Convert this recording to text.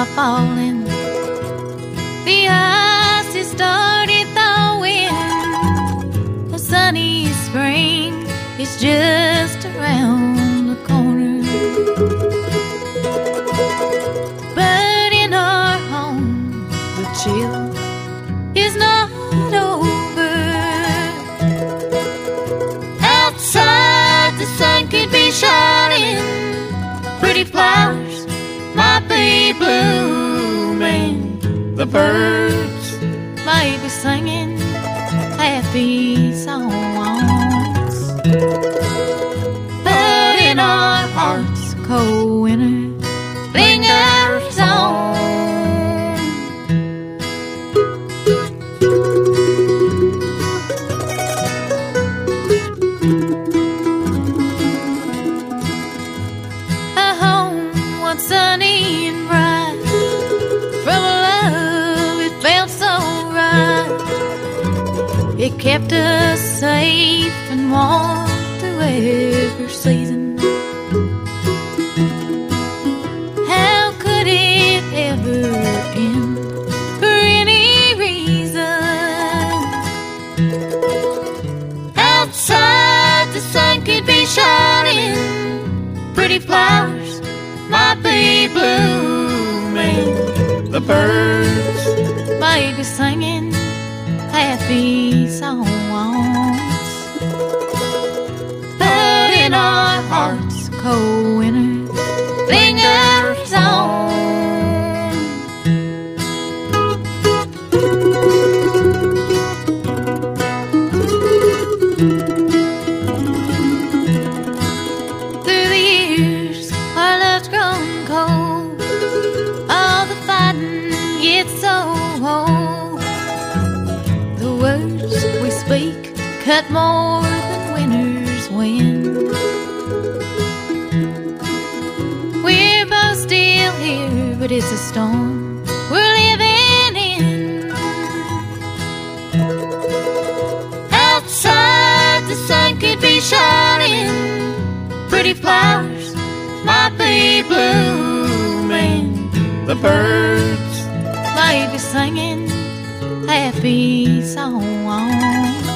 are falling. The ice has started thawing. A sunny spring is just around the corner. But in our home, the chill is not over. Outside, the sun could be shining. Pretty flowers might be blooming. The birds might be singing happy songs. But in our hearts, cold winter lingers on. A home once sunny and bright, from a love it felt so right. It kept us safe and warm through every season. How could it ever end for any reason? Outside, the sun could be shining. Pretty flowers might be blooming. The birds might be singing happy songs. But in our hearts, cold winter lingers on. Through the years, our love's grown cold. All the fighting gets so old. The words we speak cut more than winter's wind. We're both still here, but it's a storm we're living in. Outside, the sun could be shining. Pretty flowers might be blooming. The birds might be singing happy songs.